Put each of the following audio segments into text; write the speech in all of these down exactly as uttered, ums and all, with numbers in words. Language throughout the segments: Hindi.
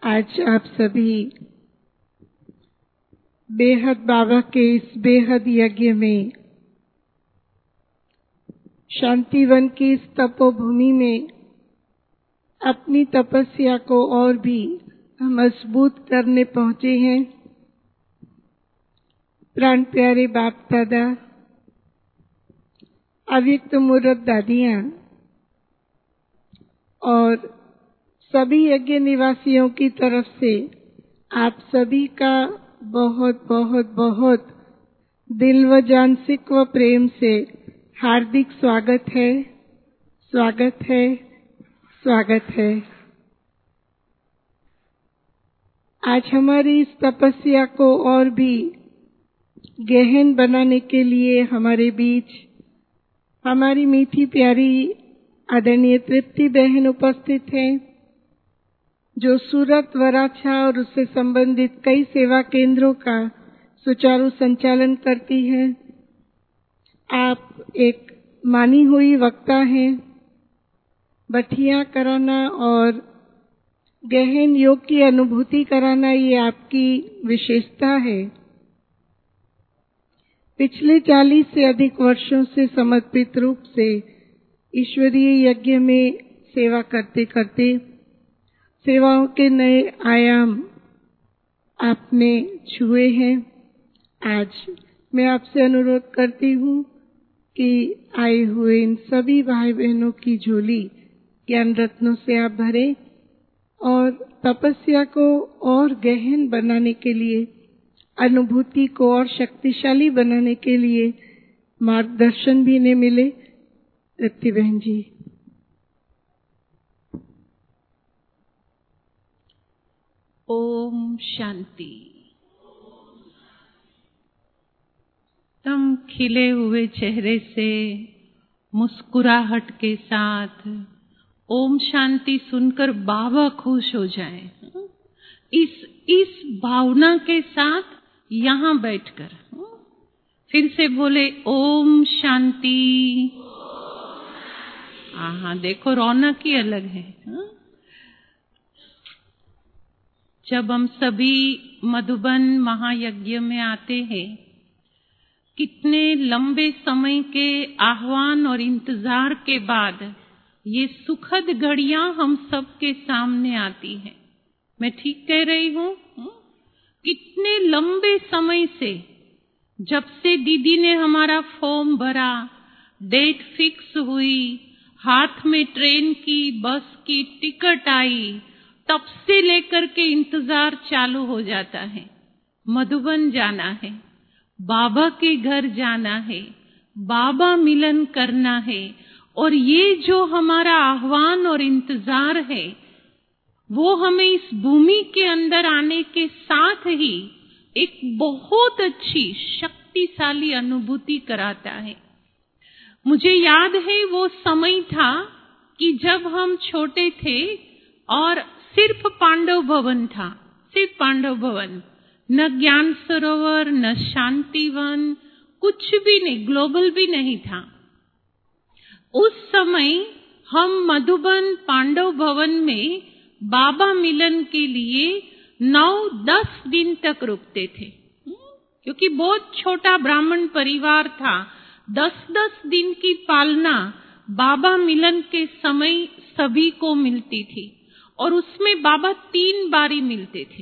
आज आप सभी बेहद बाबा के इस बेहद यज्ञ में शांतिवन की इस तपोभूमि में अपनी तपस्या को और भी मजबूत करने पहुंचे हैं। प्राण प्यारे बाप दादा, अव्यक्त मूर्त दादियां और सभी यज्ञ निवासियों की तरफ से आप सभी का बहुत बहुत बहुत दिल व जान सिक व प्रेम से हार्दिक स्वागत है, स्वागत है, स्वागत है। आज हमारी इस तपस्या को और भी गहन बनाने के लिए हमारे बीच हमारी मीठी प्यारी आदरणीय तृप्ति बहन उपस्थित हैं, जो सूरत, वराछा और उससे संबंधित कई सेवा केंद्रों का सुचारू संचालन करती हैं। आप एक मानी हुई वक्ता हैं। बठिया कराना और गहन योग की अनुभूति कराना ये आपकी विशेषता है। पिछले चालीस से अधिक वर्षों से समर्पित रूप से ईश्वरीय यज्ञ में सेवा करते करते सेवाओं के नए आयाम आपने छुए हैं। आज मैं आपसे अनुरोध करती हूँ कि आए हुए इन सभी भाई बहनों की झोली ज्ञान रत्नों से आप भरें और तपस्या को और गहन बनाने के लिए, अनुभूति को और शक्तिशाली बनाने के लिए मार्गदर्शन भी इन्हें मिले। तृप्ति बहन जी। ओम शांति। तम खिले हुए चेहरे से मुस्कुराहट के साथ ओम शांति सुनकर बाबा खुश हो जाए। इस इस भावना के साथ यहाँ बैठकर फिर से बोले ओम शांति। हाँ हाँ, देखो रौनक ही अलग है। जब हम सभी मधुबन महायज्ञ में आते हैं, कितने लंबे समय के आह्वान और इंतजार के बाद ये सुखद घड़ियां हम सबके सामने आती हैं। मैं ठीक कह रही हूँ? कितने लंबे समय से, जब से दीदी ने हमारा फॉर्म भरा, डेट फिक्स हुई, हाथ में ट्रेन की, बस की टिकट आई, तब से लेकर के इंतजार चालू हो जाता है। मधुबन जाना है, बाबा के घर जाना है, बाबा मिलन करना है, और ये जो हमारा आह्वान और इंतजार है वो हमें इस भूमि के अंदर आने के साथ ही एक बहुत अच्छी शक्तिशाली अनुभूति कराता है। मुझे याद है वो समय था कि जब हम छोटे थे और सिर्फ पांडव भवन था, सिर्फ पांडव भवन, न ज्ञान सरोवर, न शांतिवन, कुछ भी नहीं, ग्लोबल भी नहीं था। उस समय हम मधुबन पांडव भवन में बाबा मिलन के लिए नौ दस दिन तक रुकते थे, क्योंकि बहुत छोटा ब्राह्मण परिवार था। दस दस दिन की पालना बाबा मिलन के समय सभी को मिलती थी, और उसमें बाबा तीन बारी मिलते थे।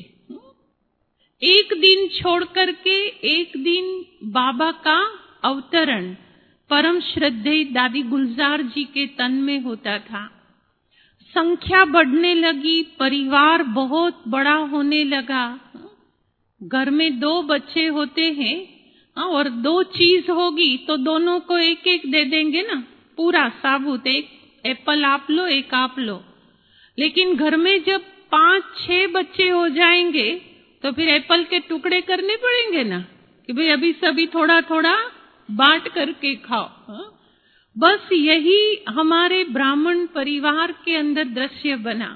एक दिन छोड़ करके एक दिन बाबा का अवतरण परम श्रद्धेय दादी गुलजार जी के तन में होता था। संख्या बढ़ने लगी, परिवार बहुत बड़ा होने लगा। घर में दो बच्चे होते हैं और दो चीज होगी तो दोनों को एक एक दे देंगे ना, पूरा साबुत, एक एप्पल आप लो, एक आप लो। लेकिन घर में जब पांच छह बच्चे हो जाएंगे तो फिर एप्पल के टुकड़े करने पड़ेंगे ना, कि भाई अभी सभी थोड़ा थोड़ा बांट करके खाओ। हा? बस यही हमारे ब्राह्मण परिवार के अंदर दृश्य बना।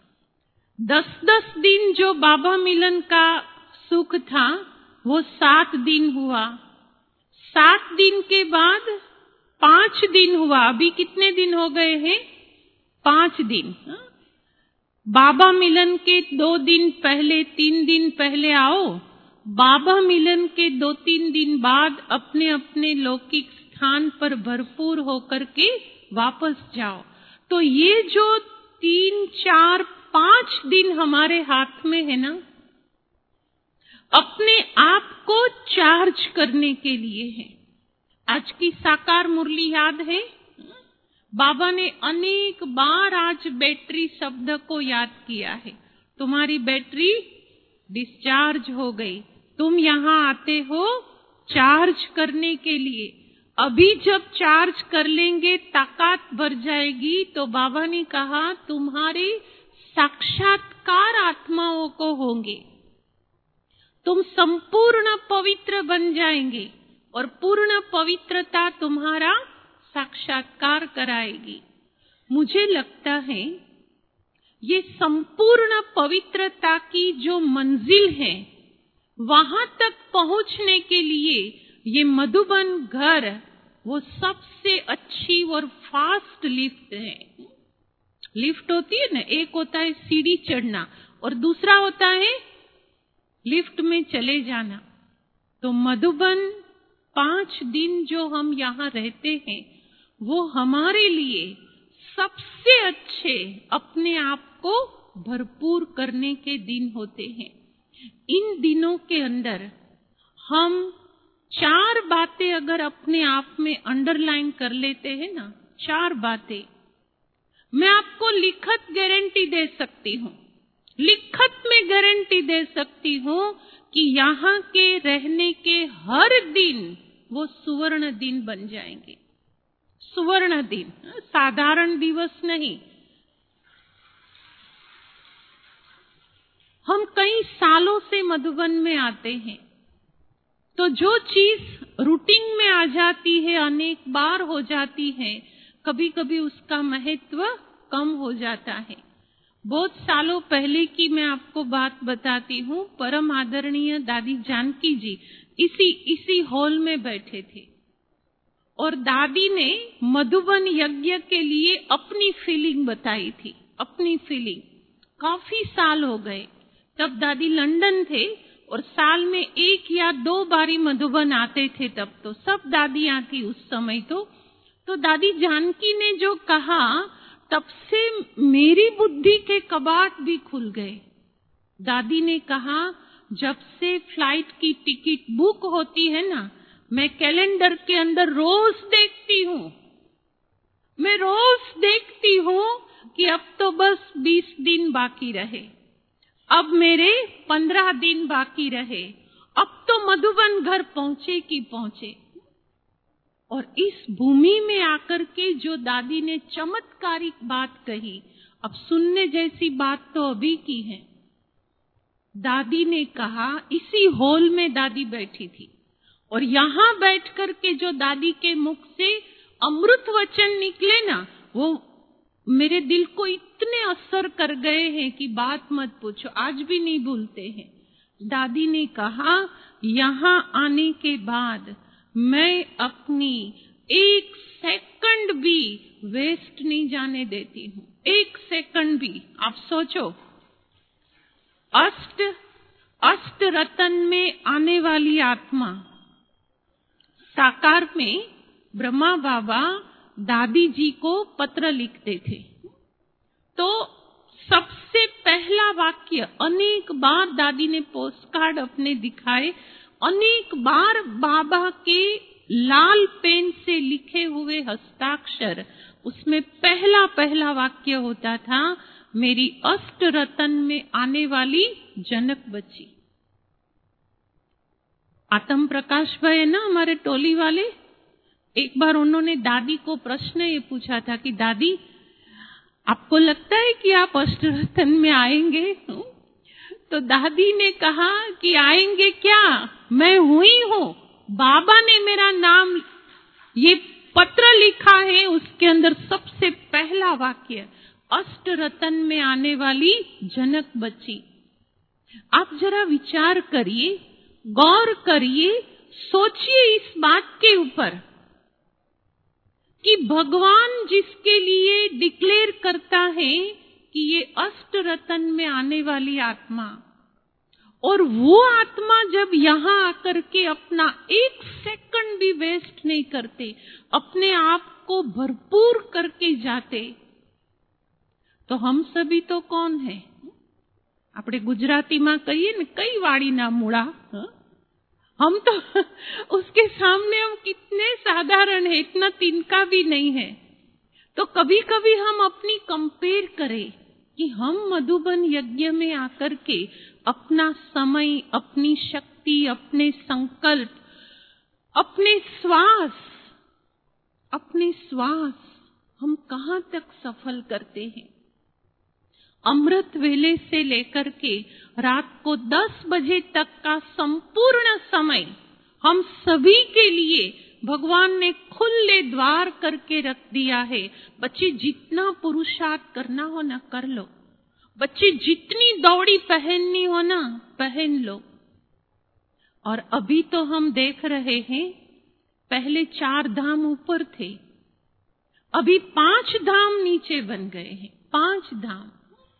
दस दस दिन जो बाबा मिलन का सुख था वो सात दिन हुआ। सात दिन के बाद पांच दिन हुआ। अभी कितने दिन हो गए हैं? पांच दिन। बाबा मिलन के दो दिन पहले, तीन दिन पहले आओ, बाबा मिलन के दो तीन दिन बाद अपने अपने लौकिक स्थान पर भरपूर होकर के वापस जाओ। तो ये जो तीन चार पांच दिन हमारे हाथ में है ना, अपने आप को चार्ज करने के लिए है। आज की साकार मुरली याद है? बाबा ने अनेक बार आज बैटरी शब्द को याद किया है। तुम्हारी बैटरी डिस्चार्ज हो गई, तुम यहाँ आते हो चार्ज करने के लिए। अभी जब चार्ज कर लेंगे, ताकत बढ़ जाएगी, तो बाबा ने कहा तुम्हारे साक्षात्कार आत्माओं को होंगे, तुम संपूर्ण पवित्र बन जाएंगे और पूर्ण पवित्रता तुम्हारा साक्षात्कार कराएगी। मुझे लगता है ये संपूर्ण पवित्रता की जो मंजिल है, वहां तक पहुंचने के लिए ये मधुबन घर वो सबसे अच्छी और फास्ट लिफ्ट है। लिफ्ट होती है ना, एक होता है सीढ़ी चढ़ना और दूसरा होता है लिफ्ट में चले जाना। तो मधुबन पांच दिन जो हम यहाँ रहते हैं, वो हमारे लिए सबसे अच्छे अपने आप को भरपूर करने के दिन होते हैं। इन दिनों के अंदर हम चार बातें अगर अपने आप में अंडरलाइन कर लेते हैं ना, चार बातें, मैं आपको लिखत गारंटी दे सकती हूँ, लिखत में गारंटी दे सकती हूँ कि यहाँ के रहने के हर दिन वो सुवर्ण दिन बन जाएंगे। सुवर्ण दिन, साधारण दिवस नहीं। हम कई सालों से मधुबन में आते हैं, तो जो चीज रूटीन में आ जाती है, अनेक बार हो जाती है, कभी कभी उसका महत्व कम हो जाता है। बहुत सालों पहले की मैं आपको बात बताती हूँ। परम आदरणीय दादी जानकी जी इसी इसी हॉल में बैठे थे और दादी ने मधुबन यज्ञ के लिए अपनी फीलिंग बताई थी, अपनी फीलिंग। काफी साल हो गए, तब दादी लंदन थे और साल में एक या दो बारी मधुबन आते थे। तब तो सब दादियां थी उस समय। तो तो दादी जानकी ने जो कहा, तब से मेरी बुद्धि के कबाट भी खुल गए। दादी ने कहा, जब से फ्लाइट की टिकट बुक होती है ना, मैं कैलेंडर के अंदर रोज देखती हूँ, मैं रोज देखती हूँ कि अब तो बस बीस दिन बाकी रहे, अब मेरे पंद्रह दिन बाकी रहे, अब तो मधुबन घर पहुंचे कि पहुंचे। और इस भूमि में आकर के जो दादी ने चमत्कारिक बात कही, अब सुनने जैसी बात तो अभी की है। दादी ने कहा, इसी हॉल में दादी बैठी थी और यहाँ बैठ कर के जो दादी के मुख से अमृत वचन निकले ना, वो मेरे दिल को इतने असर कर गए हैं कि बात मत पूछो, आज भी नहीं भूलते हैं। दादी ने कहा, यहाँ आने के बाद मैं अपनी एक सेकंड भी वेस्ट नहीं जाने देती हूँ, एक सेकंड भी। आप सोचो, अष्ट अष्ट रतन में आने वाली आत्मा, साकार में ब्रह्मा बाबा दादी जी को पत्र लिखते थे। तो सबसे पहला वाक्य, अनेक बार दादी ने पोस्ट कार्ड अपने दिखाए, अनेक बार बाबा के लाल पेन से लिखे हुए हस्ताक्षर, उसमें पहला पहला वाक्य होता था, मेरी अष्ट रतन में आने वाली जनक बच्ची। आत्म प्रकाश भाई है ना हमारे टोली वाले, एक बार उन्होंने दादी को प्रश्न ये पूछा था कि दादी, आपको लगता है कि आप अष्टरतन में आएंगे? तो दादी ने कहा कि आएंगे क्या, मैं हुई हूँ। बाबा ने मेरा नाम, ये पत्र लिखा है, उसके अंदर सबसे पहला वाक्य, अष्टरतन में आने वाली जनक बच्ची। आप जरा विचार करिए, गौर करिए, सोचिए इस बात के ऊपर कि भगवान जिसके लिए डिक्लेयर करता है कि ये अष्ट रतन में आने वाली आत्मा, और वो आत्मा जब यहाँ आकर के अपना एक सेकंड भी वेस्ट नहीं करते, अपने आप को भरपूर करके जाते, तो हम सभी तो कौन है? આપણે ગુજરાતીમાં કહીએ ને કઈ વાડીના મૂળા, हम तो उसके सामने हम कितने साधारण है, इतना तिनका भी नहीं है। तो कभी कभी हम अपनी कंपेयर करें कि हम मधुबन यज्ञ में आकर के अपना समय, अपनी शक्ति, अपने संकल्प, अपने श्वास अपने श्वास हम कहाँ तक सफल करते हैं। अमृत वेले से लेकर के रात को दस बजे तक का संपूर्ण समय हम सभी के लिए भगवान ने खुले द्वार करके रख दिया है। बच्चे जितना पुरुषार्थ करना हो ना कर लो, बच्चे जितनी दौड़ी पहननी हो ना पहन लो। और अभी तो हम देख रहे हैं, पहले चार धाम ऊपर थे, अभी पांच धाम नीचे बन गए हैं। पांच धाम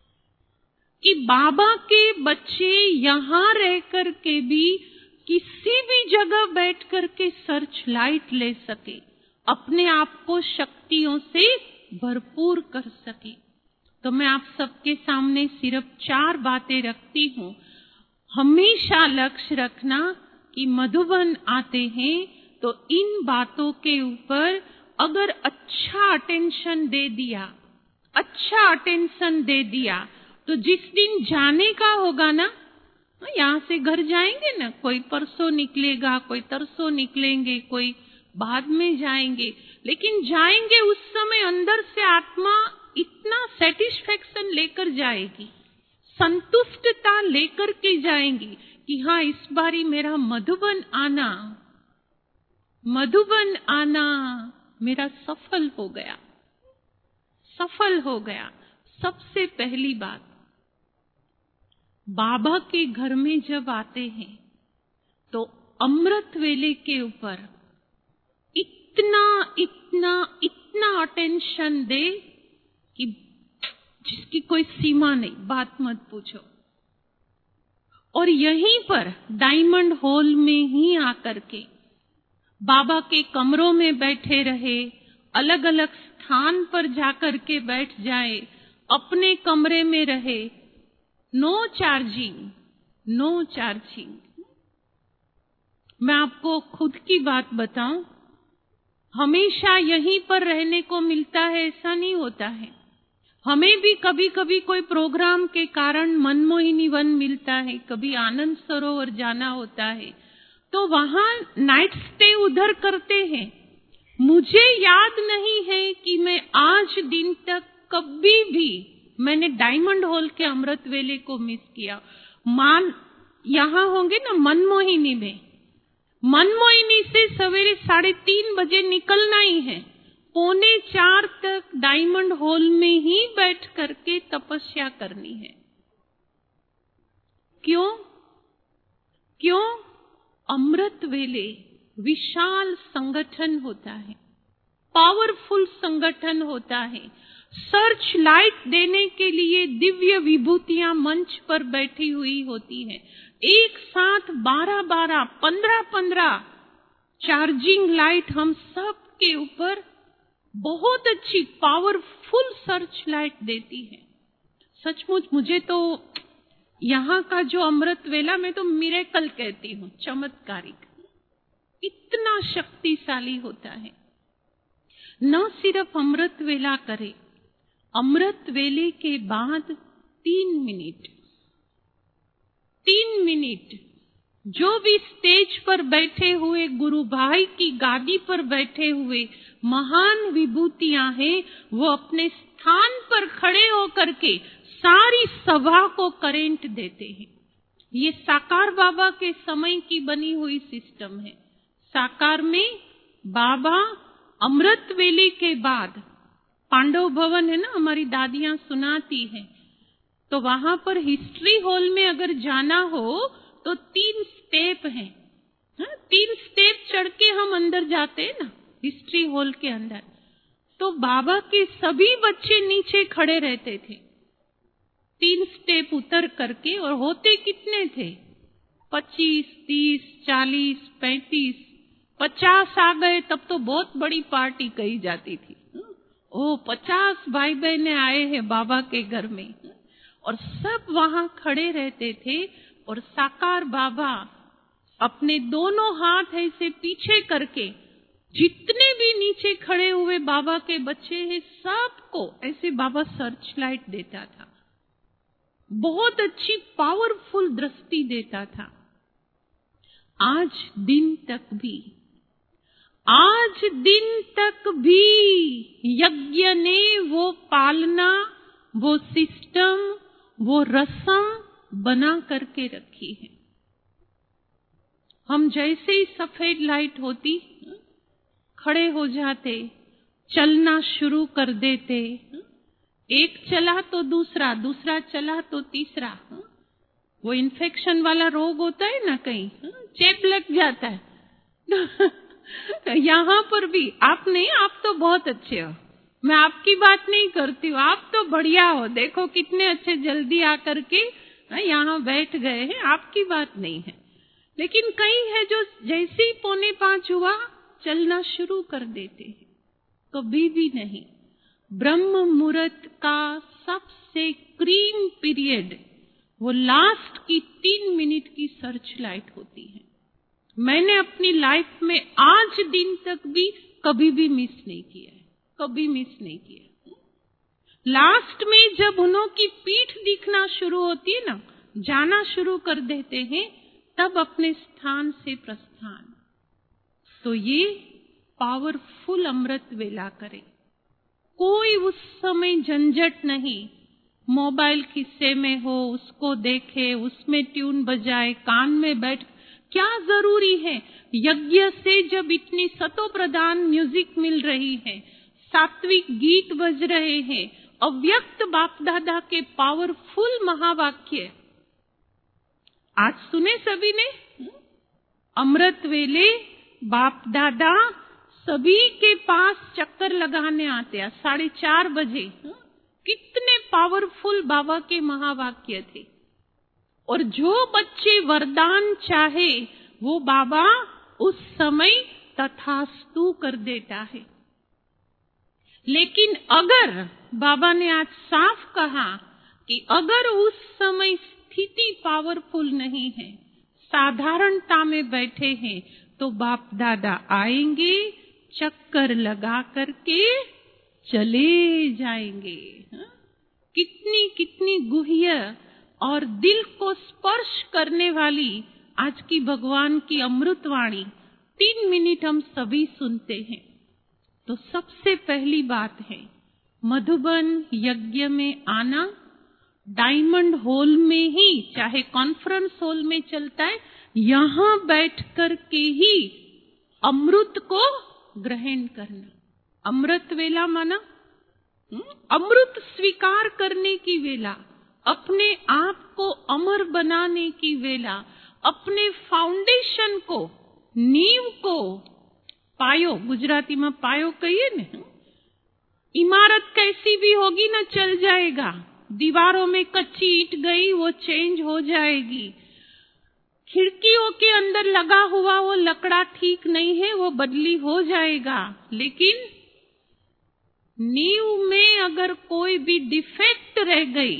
कि बाबा के बच्चे यहाँ रह कर के भी किसी भी जगह बैठ कर के सर्च लाइट ले सके, अपने आप को शक्तियों से भरपूर कर सके। तो मैं आप सबके सामने सिर्फ चार बातें रखती हूँ। हमेशा लक्ष्य रखना कि मधुबन आते हैं तो इन बातों के ऊपर अगर अच्छा अटेंशन दे दिया, अच्छा अटेंशन दे दिया, तो जिस दिन जाने का होगा ना, यहाँ से घर जाएंगे ना, कोई परसों निकलेगा, कोई तरसों निकलेंगे, कोई बाद में जाएंगे, लेकिन जाएंगे उस समय अंदर से आत्मा इतना सेटिस्फेक्शन लेकर जाएगी, संतुष्टता लेकर के जाएंगी कि हाँ इस बारी मेरा मधुबन आना, मधुबन आना मेरा सफल हो गया, सफल हो गया। सबसे पहली बात, बाबा के घर में जब आते हैं तो अमृत वेले के ऊपर इतना इतना इतना अटेंशन दे कि जिसकी कोई सीमा नहीं, बात मत पूछो। और यहीं पर डायमंड हॉल में ही आकर के बाबा के कमरों में बैठे रहे, अलग अलग स्थान पर जाकर के बैठ जाए, अपने कमरे में रहे, नो चार्जिंग, नो चार्जिंग। मैं आपको खुद की बात बताऊं, हमेशा यहीं पर रहने को मिलता है ऐसा नहीं होता है। हमें भी कभी कभी कोई प्रोग्राम के कारण मनमोहिनी वन मिलता है, कभी आनंद सरोवर जाना होता है, तो वहां नाइट स्टे उधर करते हैं। मुझे याद नहीं है कि मैं आज दिन तक कभी भी मैंने डायमंड हॉल के अमृत वेले को मिस किया। मान यहाँ होंगे ना मनमोहिनी में, मनमोहिनी से सवेरे साढ़े तीन बजे निकलना ही है, पौने चार तक डायमंड हॉल में ही बैठ करके तपस्या करनी है। क्यों? क्यों? अमृत वेले विशाल संगठन होता है, पावरफुल संगठन होता है। सर्च लाइट देने के लिए दिव्य विभूतियां मंच पर बैठी हुई होती हैं। एक साथ बारह बारह पंद्रह पंद्रह चार्जिंग लाइट हम सब के ऊपर बहुत अच्छी पावरफुल सर्च लाइट देती है। सचमुच मुझे तो यहाँ का जो अमृत वेला मैं तो मिरेकल कहती हूँ, चमत्कारिक, इतना शक्तिशाली होता है। न सिर्फ अमृत वेला करे, अमृत वेले के बाद तीन मिनट तीन मिनट जो भी स्टेज पर बैठे हुए गुरु भाई की गादी पर बैठे हुए महान विभूतियां हैं, वो अपने स्थान पर खड़े होकर के सारी सभा को करेंट देते हैं। ये साकार बाबा के समय की बनी हुई सिस्टम है। साकार में बाबा अमृत वेले के बाद पांडव भवन है ना, हमारी दादियां सुनाती हैं, तो वहां पर हिस्ट्री हॉल में अगर जाना हो तो तीन स्टेप हैं, तीन स्टेप चढ़ के हम अंदर जाते हैं ना हिस्ट्री हॉल के अंदर। तो बाबा के सभी बच्चे नीचे खड़े रहते थे तीन स्टेप उतर करके, और होते कितने थे? पच्चीस, तीस, चालीस, पैंतीस, पचास आ गए तब तो बहुत बड़ी पार्टी कही जाती थी। ओ पचास भाई बहने आए हैं बाबा के घर में, और सब वहां खड़े रहते थे, और साकार बाबा अपने दोनों हाथ ऐसे पीछे करके जितने भी नीचे खड़े हुए बाबा के बच्चे हैं सबको ऐसे बाबा सर्च लाइट देता था। बहुत अच्छी पावरफुल दृष्टि देता था। आज दिन तक भी आज दिन तक भी यज्ञ ने वो पालना, वो सिस्टम, वो रस्म बना करके रखी है। हम जैसे ही सफेद लाइट होती खड़े हो जाते, चलना शुरू कर देते। एक चला तो दूसरा, दूसरा चला तो तीसरा। वो इन्फेक्शन वाला रोग होता है ना, कहीं चेप लग जाता है। यहाँ पर भी आप नहीं, आप तो बहुत अच्छे हो, मैं आपकी बात नहीं करती हूँ, आप तो बढ़िया हो, देखो कितने अच्छे जल्दी आकर के यहाँ बैठ गए हैं, आपकी बात नहीं है। लेकिन कई है जो जैसे ही पौने पांच हुआ चलना शुरू कर देते हैं। कभी भी नहीं। ब्रह्म मुहूर्त का सबसे क्रीम पीरियड वो लास्ट की तीन मिनट की सर्च लाइट होती है। मैंने अपनी लाइफ में आज दिन तक भी कभी भी मिस नहीं किया है, कभी मिस नहीं किया। लास्ट में जब उन्हों की पीठ दिखना शुरू होती है ना, जाना शुरू कर देते हैं, तब अपने स्थान से प्रस्थान। तो ये पावरफुल अमृत वेला करे। कोई उस समय झंझट नहीं, मोबाइल खिस्से में हो उसको देखे, उसमें ट्यून बजाए, कान में बैठ, क्या जरूरी है? यज्ञ से जब इतनी सतो प्रधान म्यूजिक मिल रही है, सात्विक गीत बज रहे हैं, अव्यक्त बाप दादा के पावरफुल महावाक्य आज सुने सभी ने। अमृत वेले बाप दादा सभी के पास चक्कर लगाने आते हैं साढ़े चार बजे। कितने पावरफुल बाबा के महावाक्य थे। और जो बच्चे वरदान चाहे वो बाबा उस समय तथास्तु कर देता है। लेकिन अगर बाबा ने आज साफ कहा कि अगर उस समय स्थिति पावरफुल नहीं है, साधारणता में बैठे हैं, तो बाप दादा आएंगे, चक्कर लगा करके चले जाएंगे। कितनी कितनी गुह्य और दिल को स्पर्श करने वाली आज की भगवान की अमृतवाणी तीन मिनट हम सभी सुनते हैं। तो सबसे पहली बात है मधुबन यज्ञ में आना। डायमंड हॉल में ही, चाहे कॉन्फ्रेंस हॉल में चलता है, यहाँ बैठ कर के ही अमृत को ग्रहण करना। अमृत वेला माना अमृत स्वीकार करने की वेला, अपने आप को अमर बनाने की वेला, अपने फाउंडेशन को, नींव को, पायो गुजराती में पायो कहिए न। इमारत कैसी भी होगी ना चल जाएगा, दीवारों में कच्ची ईंट गई वो चेंज हो जाएगी, खिड़कियों के अंदर लगा हुआ वो लकड़ा ठीक नहीं है वो बदली हो जाएगा। लेकिन नींव में अगर कोई भी डिफेक्ट रह गई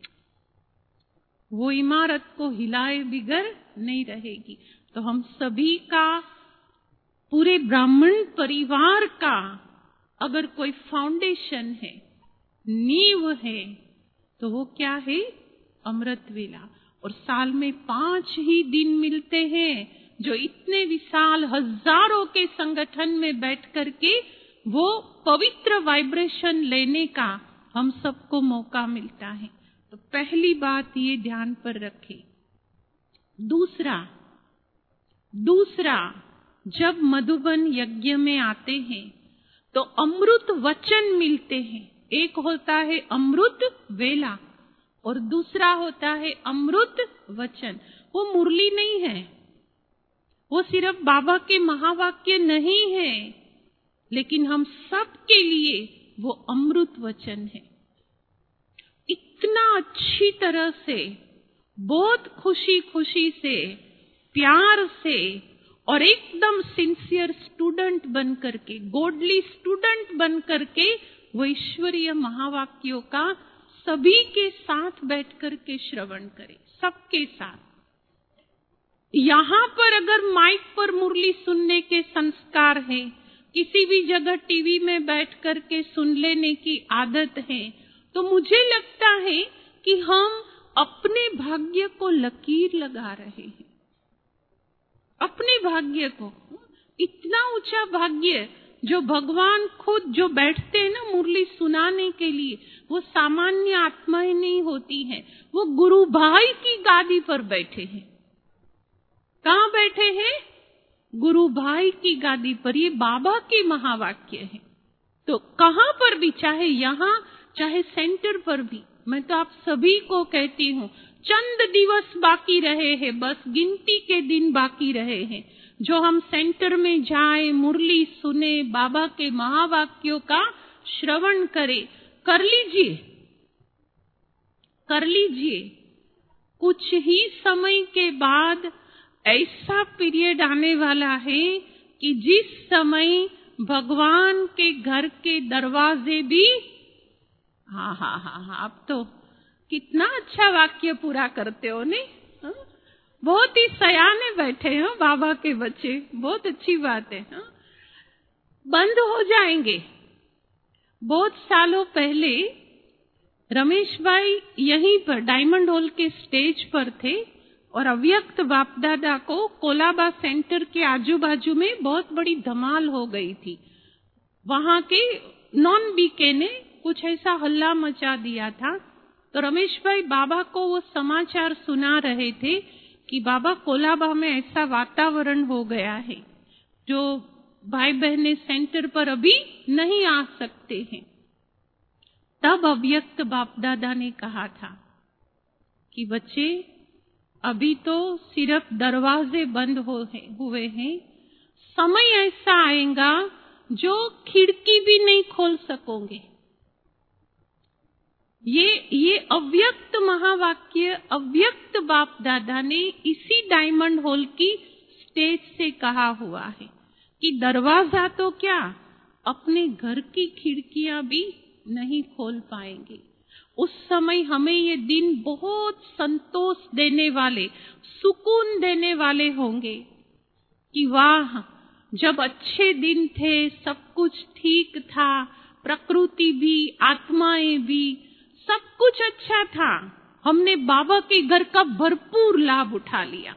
वो इमारत को हिलाए बिगर नहीं रहेगी। तो हम सभी का, पूरे ब्राह्मण परिवार का अगर कोई फाउंडेशन है, नींव है, तो वो क्या है? अमृत वेला। और साल में पांच ही दिन मिलते हैं जो इतने विशाल हजारों के संगठन में बैठ करके वो पवित्र वाइब्रेशन लेने का हम सबको मौका मिलता है। तो पहली बात ये ध्यान पर रखें। दूसरा दूसरा जब मधुबन यज्ञ में आते हैं तो अमृत वचन मिलते हैं। एक होता है अमृत वेला और दूसरा होता है अमृत वचन। वो मुरली नहीं है, वो सिर्फ बाबा के महावाक्य नहीं है, लेकिन हम सब के लिए वो अमृत वचन है। इतना अच्छा अच्छी तरह से, बहुत खुशी खुशी से, प्यार से और एकदम सिंसियर स्टूडेंट बन करके, गॉडली स्टूडेंट बन करके वो ईश्वरीय महावाक्यों का सभी के साथ बैठ करके श्रवण करे, सबके साथ। यहाँ पर अगर माइक पर मुरली सुनने के संस्कार है, किसी भी जगह टीवी में बैठ करके सुन लेने की आदत है, तो मुझे लगता है कि हम अपने भाग्य को लकीर लगा रहे हैं। अपने भाग्य को, इतना ऊंचा भाग्य जो भगवान खुद जो बैठते हैं ना मुरली सुनाने के लिए, वो सामान्य आत्माएं नहीं होती हैं, वो गुरु भाई की गादी पर बैठे हैं। कहाँ बैठे हैं? गुरु भाई की गादी पर। ये बाबा के महावाक्य है। तो कहाँ पर भी, चाहे यहाँ चाहे सेंटर पर भी, मैं तो आप सभी को कहती हूँ, चंद दिवस बाकी रहे हैं, बस गिनती के दिन बाकी रहे हैं, जो हम सेंटर में जाए, मुरली सुने, बाबा के महावाक्यों का श्रवण करें। कर लीजिए, कर लीजिए। कुछ ही समय के बाद ऐसा पीरियड आने वाला है कि जिस समय भगवान के घर के दरवाजे भी, हाँ हाँ हाँ हाँ, अब तो कितना अच्छा वाक्य पूरा करते हो ने, हाँ? बहुत ही सयाने बैठे हो बाबा के बच्चे, बहुत अच्छी बात है। हाँ? बंद हो जाएंगे। बहुत सालों पहले रमेश भाई यहीं पर डायमंड हॉल के स्टेज पर थे और अव्यक्त बाप दादा को कोलाबा सेंटर के आजू बाजू में बहुत बड़ी धमाल हो गई थी। वहां के नॉन बीके ने कुछ ऐसा हल्ला मचा दिया था, तो रमेश भाई बाबा को वो समाचार सुना रहे थे कि बाबा कोलाबा में ऐसा वातावरण हो गया है, जो भाई बहने सेंटर पर अभी नहीं आ सकते हैं। तब अव्यक्त बाप दादा ने कहा था कि बच्चे, अभी तो सिर्फ दरवाजे बंद हो हुए हैं, समय ऐसा आएगा जो खिड़की भी नहीं खोल सकोगे। ये ये अव्यक्त महावाक्य अव्यक्त बाप दादा ने इसी डायमंड हॉल की स्टेज से कहा हुआ है कि दरवाजा तो क्या, अपने घर की खिड़कियां भी नहीं खोल पाएंगे। उस समय हमें ये दिन बहुत संतोष देने वाले, सुकून देने वाले होंगे कि वाह, जब अच्छे दिन थे, सब कुछ ठीक था, प्रकृति भी, आत्माएं भी, सब कुछ अच्छा था, हमने बाबा के घर का भरपूर लाभ उठा लिया,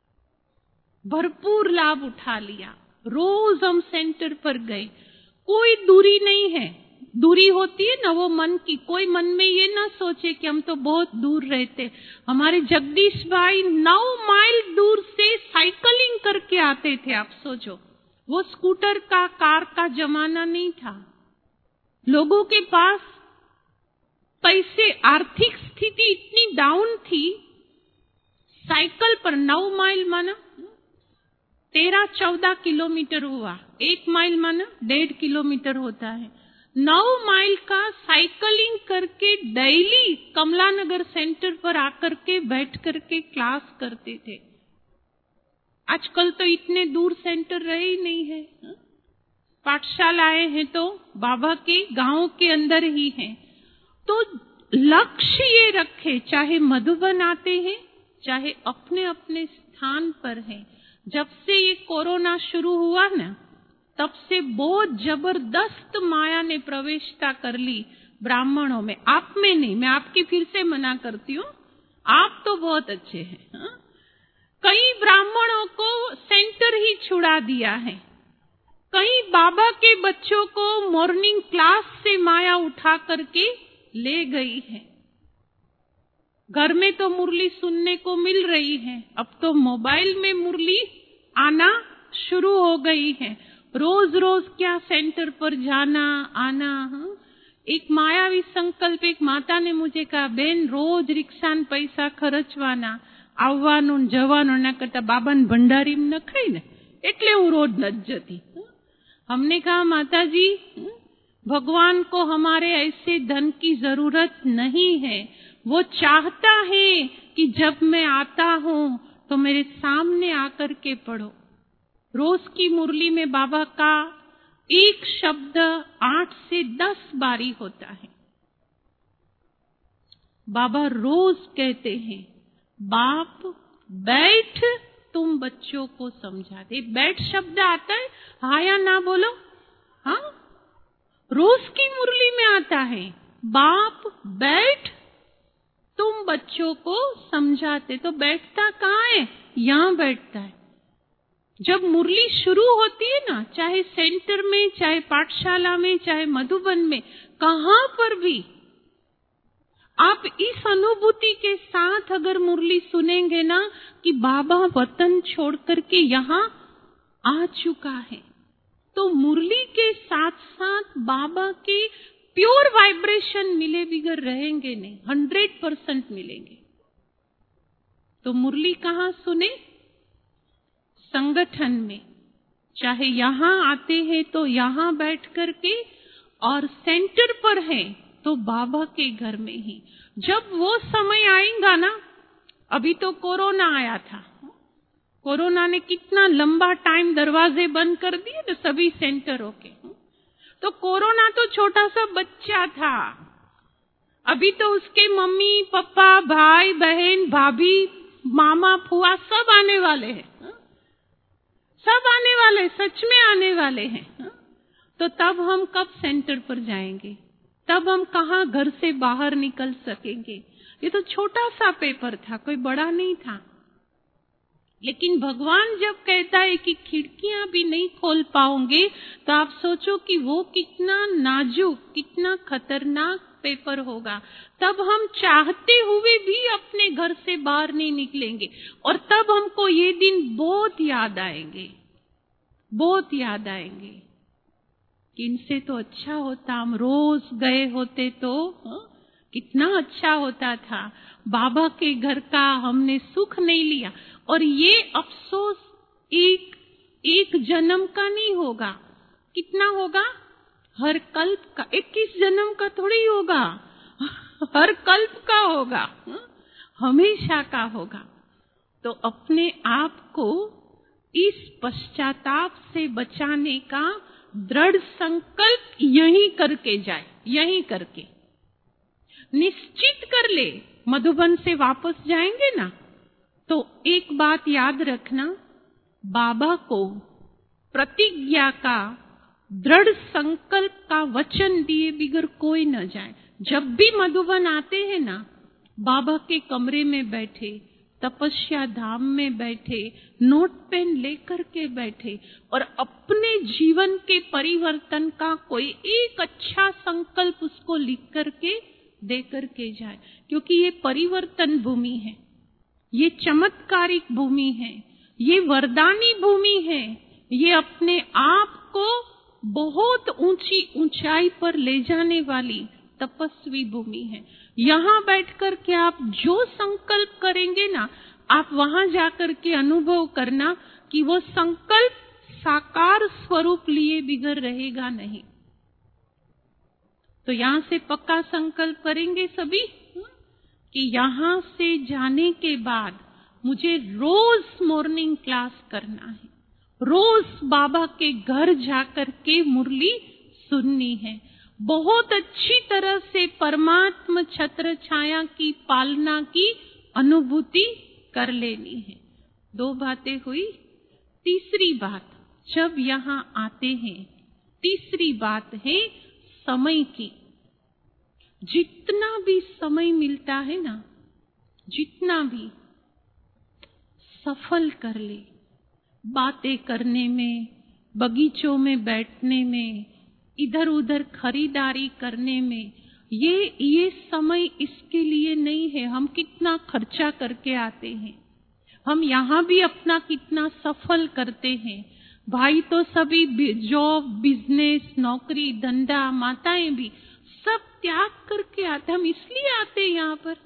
भरपूर लाभ उठा लिया। रोज हम सेंटर पर गए, कोई दूरी नहीं है। दूरी होती है ना वो मन की, कोई मन में ये ना सोचे कि हम तो बहुत दूर रहते। हमारे जगदीश भाई नौ माइल दूर से साइकिलिंग करके आते थे। आप सोचो, वो स्कूटर का, कार का जमाना नहीं था। लोगों के पास पैसे, आर्थिक स्थिति इतनी डाउन थी, साइकिल पर नौ माइल माना तेरह चौदह किलोमीटर हुआ, एक माइल माना डेढ़ किलोमीटर होता है। नौ माइल का साइकिलिंग करके डेली कमलानगर सेंटर पर आकर के बैठ करके क्लास करते थे। आजकल तो इतने दूर सेंटर रहे ही नहीं है। पाठशालाएं हैं तो बाबा के गांव के अंदर ही हैं। तो लक्ष्य ये रखे, चाहे मधुबन आते हैं, चाहे अपने अपने स्थान पर हैं। जब से ये कोरोना शुरू हुआ ना, तब से बहुत जबरदस्त माया ने प्रवेशता कर ली ब्राह्मणों में। आप में नहीं, मैं आपकी फिर से मना करती हूँ, आप तो बहुत अच्छे हैं। हा? कई ब्राह्मणों को सेंटर ही छुड़ा दिया है। कई बाबा के बच्चों को मॉर्निंग क्लास से माया उठा करके ले गई है। घर में तो मुरली सुनने को मिल रही है, अब तो मोबाइल में मुरली आना शुरू हो गई है। रोज रोज क्या सेंटर पर जाना आना। हाँ? एक मायावी संकल्प, एक माता ने मुझे कहा, बेन रोज रिक्शा पैसा खर्चवाना, આવવાનું જવાનું ના કરતા બાબાને ભંડારી ન ખાઈ ને એટલે હું રોજ નથી જતી। हमने कहा, माता जी, भगवान को हमारे ऐसे धन की जरूरत नहीं है, वो चाहता है कि जब मैं आता हूं तो मेरे सामने आकर के पढ़ो। रोज की मुरली में बाबा का एक शब्द आठ से दस बारी होता है। बाबा रोज कहते हैं, बाप बैठ तुम बच्चों को समझा दे। बैठ शब्द आता है, हाँ या ना बोलो? हाँ, रोज की मुरली में आता है, बाप बैठ तुम बच्चों को समझाते। तो बैठता कहाँ है? यहाँ बैठता है। जब मुरली शुरू होती है ना, चाहे सेंटर में, चाहे पाठशाला में, चाहे मधुबन में, कहाँ पर भी आप इस अनुभूति के साथ अगर मुरली सुनेंगे ना कि बाबा वतन छोड़ करके यहाँ आ चुका है, तो मुरली के साथ साथ बाबा के प्योर वाइब्रेशन मिले बिगर रहेंगे नहीं, हंड्रेड परसेंट मिलेंगे। तो मुरली कहाँ सुने? संगठन में, चाहे यहाँ आते हैं तो यहाँ बैठ करके, और सेंटर पर है तो बाबा के घर में ही। जब वो समय आएगा ना, अभी तो कोरोना आया था, कोरोना ने कितना लंबा टाइम दरवाजे बंद कर दिए ना सभी सेंटरों के। तो कोरोना तो छोटा सा बच्चा था, अभी तो उसके मम्मी पापा, भाई बहन, भाभी, मामा, फुआ सब आने वाले हैं, सब आने वाले, सच में आने वाले हैं। तो तब हम कब सेंटर पर जाएंगे? तब हम कहाँ घर से बाहर निकल सकेंगे? ये तो छोटा सा पेपर था, कोई बड़ा नहीं था। लेकिन भगवान जब कहता है कि खिड़कियां भी नहीं खोल पाओगे, तो आप सोचो कि वो कितना नाजुक, कितना खतरनाक पेपर होगा। तब हम चाहते हुए भी अपने घर से बाहर नहीं निकलेंगे, और तब हमको ये दिन बहुत याद आएंगे, बहुत याद आएंगे कि इनसे तो अच्छा होता हम रोज गए होते तो हा? कितना अच्छा होता था। बाबा के घर का हमने सुख नहीं लिया, और ये अफसोस एक एक जन्म का नहीं होगा, कितना होगा? हर कल्प का, इक्कीस जन्म का थोड़ी होगा, हर कल्प का होगा, हा? हमेशा का होगा। तो अपने आप को इस पश्चाताप से बचाने का दृढ़ संकल्प यहीं करके जाए, यहीं करके निश्चित कर ले। मधुबन से वापस जाएंगे ना, तो एक बात याद रखना, बाबा को प्रतिज्ञा का, दृढ़ संकल्प का वचन दिए बिगर कोई न जाए। जब भी मधुबन आते हैं ना, बाबा के कमरे में बैठे, तपस्या धाम में बैठे, नोट पेन लेकर के बैठे, और अपने जीवन के परिवर्तन का कोई एक अच्छा संकल्प उसको लिख करके दे करके जाए। क्योंकि ये परिवर्तन भूमि है, ये चमत्कारिक भूमि है, ये वरदानी भूमि है, ये अपने आप को बहुत ऊंची ऊंचाई पर ले जाने वाली तपस्वी भूमि है। यहाँ बैठकर के आप जो संकल्प करेंगे ना, आप वहां जाकर के अनुभव करना कि वो संकल्प साकार स्वरूप लिए बिगर रहेगा नहीं। तो यहाँ से पक्का संकल्प करेंगे सभी कि यहाँ से जाने के बाद मुझे रोज मॉर्निंग क्लास करना है, रोज बाबा के घर जाकर के मुरली सुननी है, बहुत अच्छी तरह से परमात्म छत्र छाया की पालना की अनुभूति कर लेनी है। दो बातें हुई। तीसरी बात, जब यहाँ आते हैं, तीसरी बात है समय की। जितना भी समय मिलता है ना, जितना भी, सफल कर ले। बातें करने में, बगीचों में बैठने में, इधर उधर खरीदारी करने में, ये ये समय इसके लिए नहीं है। हम कितना खर्चा करके आते हैं, हम यहाँ भी अपना कितना सफल करते हैं। भाई तो सभी जॉब, बिजनेस, नौकरी, धंधा, माताएं भी सब त्याग करके आते। हम इसलिए आते हैं यहाँ पर।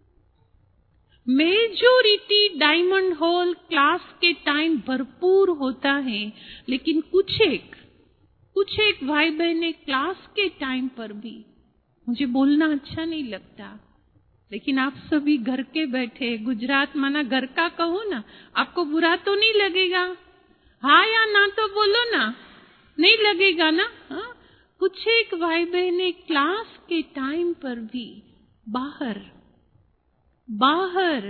मेजोरिटी डायमंड हॉल क्लास के टाइम भरपूर होता है, लेकिन कुछ एक कुछ एक भाई बहने क्लास के टाइम पर भी, मुझे बोलना अच्छा नहीं लगता, लेकिन आप सभी घर के बैठे, गुजरात माना घर का कहो ना, आपको बुरा तो नहीं लगेगा? हाँ या ना तो बोलो ना, नहीं लगेगा ना? हाँ? कुछ एक भाई बहने क्लास के टाइम पर भी बाहर बाहर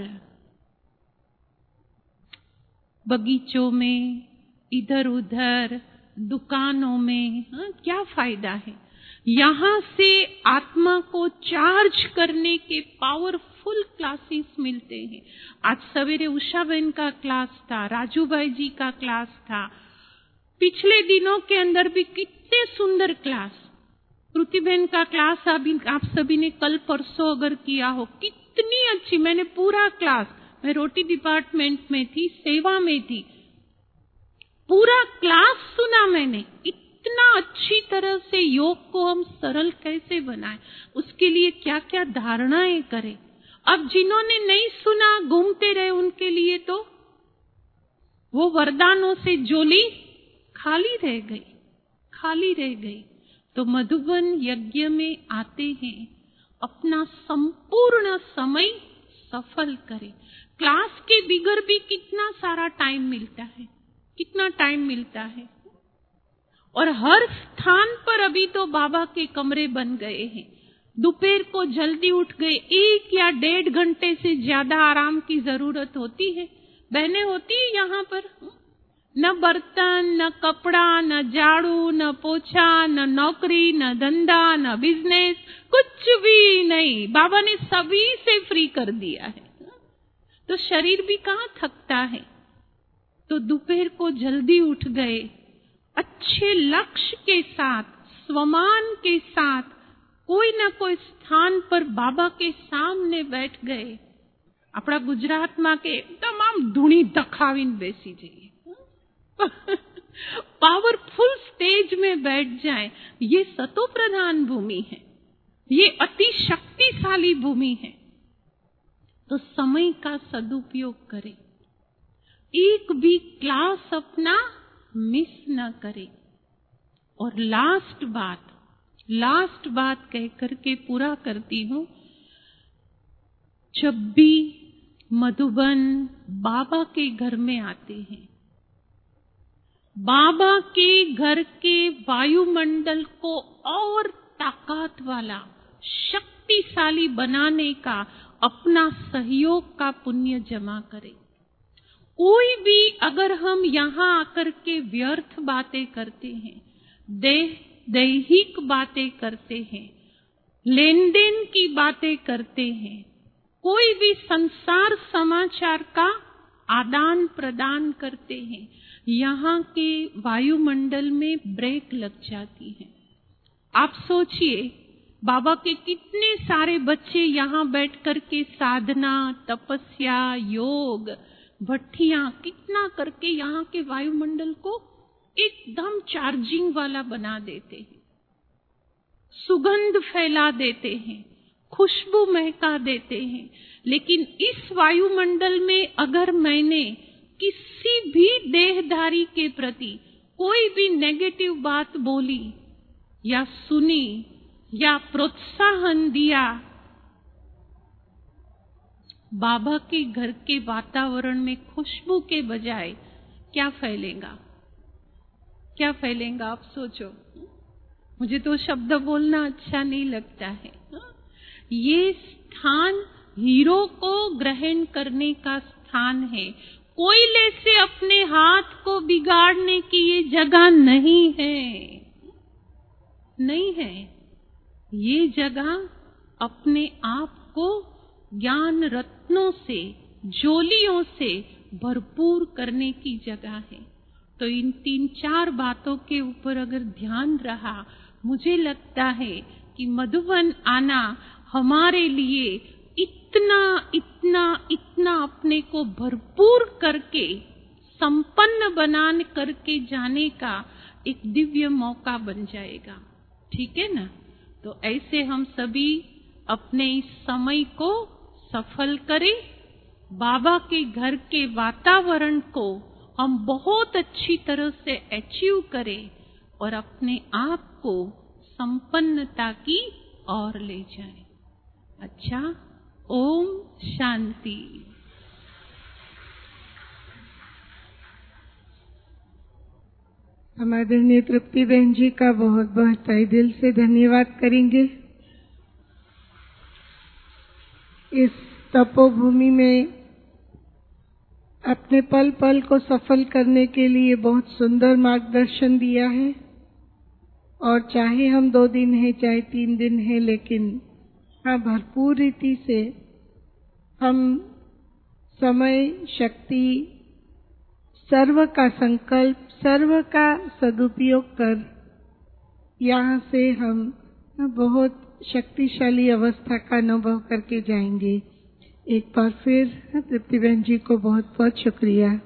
बगीचों में, इधर उधर दुकानों में, हाँ, क्या फायदा है? यहाँ से आत्मा को चार्ज करने के पावरफुल क्लासेस मिलते हैं। आज सवेरे उषा बहन का क्लास था, राजू भाई जी का क्लास था, पिछले दिनों के अंदर भी कितने सुंदर क्लास, श्रुति बहन का क्लास अभी आप सभी ने कल परसों अगर किया हो, कितनी अच्छी, मैंने पूरा क्लास, मैं रोटी डिपार्टमेंट में थी, सेवा में थी, पूरा क्लास सुना मैंने। इतना अच्छी तरह से योग को हम सरल कैसे बनाएं, उसके लिए क्या क्या धारणाएं करें। अब जिन्होंने नहीं सुना, घूमते रहे, उनके लिए तो वो वरदानों से झोली खाली रह गई, खाली रह गई। तो मधुबन यज्ञ में आते हैं, अपना संपूर्ण समय सफल करें। क्लास के बिगर भी कितना सारा टाइम मिलता है, कितना टाइम मिलता है। और हर स्थान पर अभी तो बाबा के कमरे बन गए हैं। दोपहर को जल्दी उठ गए, एक या डेढ़ घंटे से ज्यादा आराम की जरूरत होती है, बहने होती है यहाँ पर। न बर्तन, न कपड़ा, न झाड़ू, न पोछा, न नौकरी, न धंधा, न बिजनेस, कुछ भी नहीं। बाबा ने सभी से फ्री कर दिया है, तो शरीर भी कहाँ थकता है। तो दोपहर को जल्दी उठ गए, अच्छे लक्ष्य के साथ, स्वमान के साथ, कोई न कोई स्थान पर बाबा के सामने बैठ गए। अपना गुजरात में के एकदम आम धूणी दखावीने बेसी जाइए, पावरफुल स्टेज में बैठ जाए। ये सतो प्रधान भूमि है, ये अति शक्तिशाली भूमि है। तो समय का सदुपयोग करें, एक भी क्लास अपना मिस न करें। और लास्ट बात, लास्ट बात कह करके पूरा करती हूँ। जब भी मधुबन बाबा के घर में आते हैं, बाबा के घर के वायुमंडल को और ताकत वाला, शक्तिशाली बनाने का अपना सहयोग का पुण्य जमा करें। कोई भी अगर हम यहाँ आकर के व्यर्थ बातें करते हैं, देह दैहिक बातें करते हैं, लेन देन की बातें करते हैं, कोई भी संसार समाचार का आदान प्रदान करते हैं, यहाँ के वायुमंडल में ब्रेक लग जाती है। आप सोचिए, बाबा के कितने सारे बच्चे यहाँ बैठ कर के साधना, तपस्या, योग, भट्टियां कितना करके यहाँ के वायुमंडल को एकदम चार्जिंग वाला बना देते हैं, सुगंध फैला देते हैं, खुशबू महका देते हैं। लेकिन इस वायुमंडल में अगर मैंने किसी भी देहधारी के प्रति कोई भी नेगेटिव बात बोली या सुनी या प्रोत्साहन दिया, बाबा के घर के वातावरण में खुशबू के बजाय क्या फैलेगा, क्या फैलेगा आप सोचो। मुझे तो शब्द बोलना अच्छा नहीं लगता है। ये स्थान हीरो को ग्रहण करने का स्थान है, कोयले से अपने हाथ को बिगाड़ने की ये जगह नहीं है, नहीं है। ये जगह अपने आप को ज्ञान रत्नों से, जोलियों से भरपूर करने की जगह है। तो इन तीन चार बातों के ऊपर अगर ध्यान रहा, मुझे लगता है कि मधुबन आना हमारे लिए इतना इतना इतना अपने को भरपूर करके संपन्न बना करके जाने का एक दिव्य मौका बन जाएगा। ठीक है ना? तो ऐसे हम सभी अपने इस समय को सफल करें, बाबा के घर के वातावरण को हम बहुत अच्छी तरह से अचीव करें और अपने आप को संपन्नता की ओर ले जाएं। अच्छा, ओम शांति। हम आदरणीय तृप्ति बहन जी का बहुत बहुत तहे दिल से धन्यवाद करेंगे। इस तपोभूमि में अपने पल पल को सफल करने के लिए बहुत सुंदर मार्गदर्शन दिया है। और चाहे हम दो दिन हैं चाहे तीन दिन हैं, लेकिन हाँ भरपूर रीति से हम समय, शक्ति, सर्व का संकल्प, सर्व का सदुपयोग कर यहाँ से हम बहुत शक्तिशाली अवस्था का अनुभव करके जाएंगे। एक बार फिर तृप्ति बहन जी को बहुत बहुत शुक्रिया।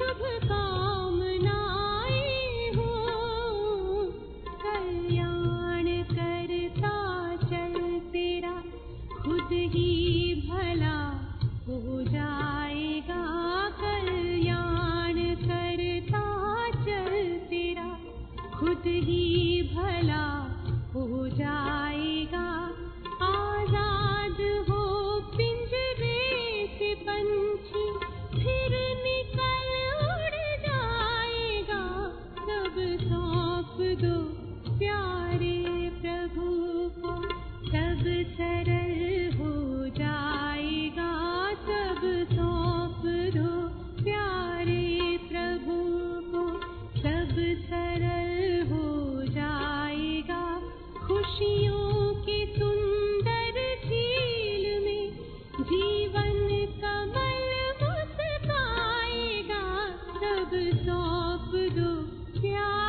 शुभ कामनाएं हो, कल्याण करता चल तेरा खुद ही भला हो जाएगा। कल्याण करता चल तेरा खुद ही भला हो जाएगा। आजाद हो पिंजरे से पंछी फिर निकल उड़ जाएगा। सब सौंप दो प्यारे प्रभु को, सब सरल हो जाएगा। सब सौंप दो प्यारे प्रभु को, सब सरल हो जाएगा। खुशियों की सुंदर झील में जीवन कमल मुस्काएगा। सब सौंप दो प्यारे